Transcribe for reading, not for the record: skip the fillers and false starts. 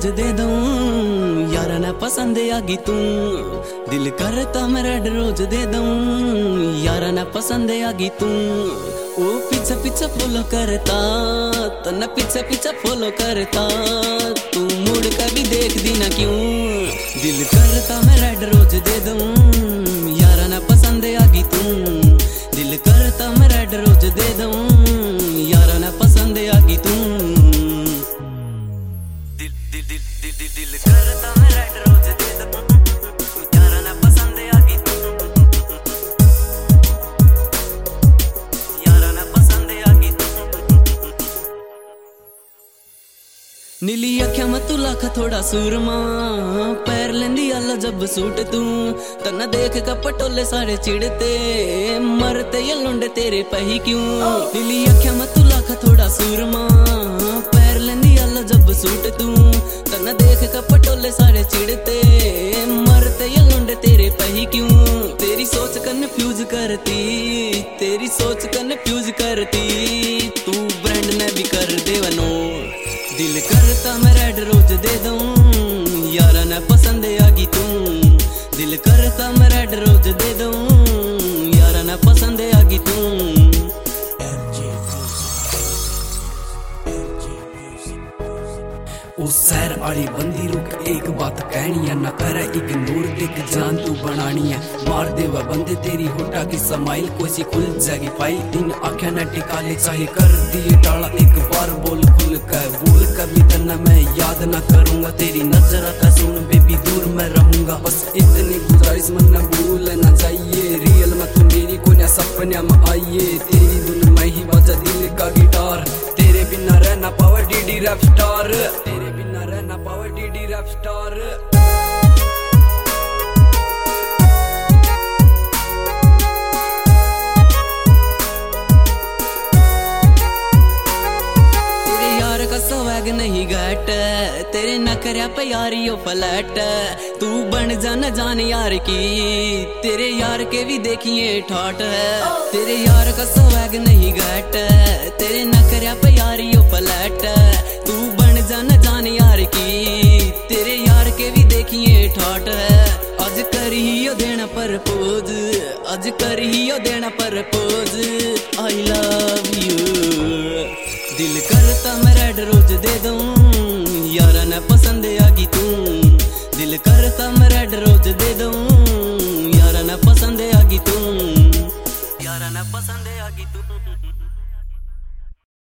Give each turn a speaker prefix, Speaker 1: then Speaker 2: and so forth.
Speaker 1: रोज दे दूं, यारा ना पसंद आगी तू। दिल करता मैं रेड रोज दे दूं, यारा ना पसंद आगी तू। ओ पीछे पीछे फॉलो करता, तना पीछे पीछे फॉलो करता, तू मुड़ कर भी देख दी ना क्यों। दिल करता मैं रेड रोज दे दूं, यारा ना पसंद आगी तू। दिल करता मैं रेड रोज दे दूं, यारा ना पसंद आगी तू। दिल करता मैं रेड रोज दे दूं, यारा ना पसंद आगी तू। यारा ना पसंद आगी तू। नीली अख्या में तू लाख थोड़ा सूरमा, पैर लेंदी आला जब सूट तू। तना देख का पटोले सारे चिड़ते, मरते ये लुंडे तेरे पही क्यों। नीली अख्या में तू लाख थोड़ा सूरमा, पैर लेंदी आला जब सूट तू। तना देख का पटोले सारे चिड़ते, मरते ये लुंडे तेरे पही क्यों। तेरी सोच कन्फ्यूज करती, तेरी सोच कन्फ्यूज करती, तू ब्रांड ने भी कर देवनो। दिल करता मैं रेड रोज दे दूं, यारा ना पसंद आगी तू। दिल करता मैं रेड रोज दे दूं, यारा ना पसंद आगी तू।
Speaker 2: ओ सैर आली बंदी रुक एक बात कहनी है, ना करे इग्नोर दिख जान तू बनानी है। मार देवा बंदे तेरी होटा की समाइल, कोई सी खुल जाएगी फाइल। इन आँखें न टिकाले चाहे कर दिए टाला, एक बार बोल खुल कर बोल कभी तना मैं याद ना करूंगा। तेरी नजर आता सुन बेबी दूर मैं रहूंगा, बस इतनी गुजारिश मन न भूल न जाइए। रियल में तू मेरी को न सपने में आइए, तेरी धुन में ही बजा दिल का गिटार। तेरे बिना रहना पावर डीडी रैप स्टार, तेरे बिना रहना power DD rap star.
Speaker 1: Swag नहीं घट, तेरे नखरिया पे यारियो फ्लैट। तू बन जान जान यार की, तेरे यार के भी देखिए ठाट है। तेरे यार का स्वैग नहीं घट, तेरे नखरिया पे यारियो फ्लैट। तू बन जान जान यार की, तेरे यार के भी देखिए ठाट है। आज करियो देना परपोज, आज करियो देना परपोज, आई लव यू। दिल करता मैं रेड रोज दे दूं, यारा ना पसंद आगी तू। दिल करता मैं रेड रोज दे दूं, यारा ना पसंद आगी तू। यारा ना पसंद आगी तू।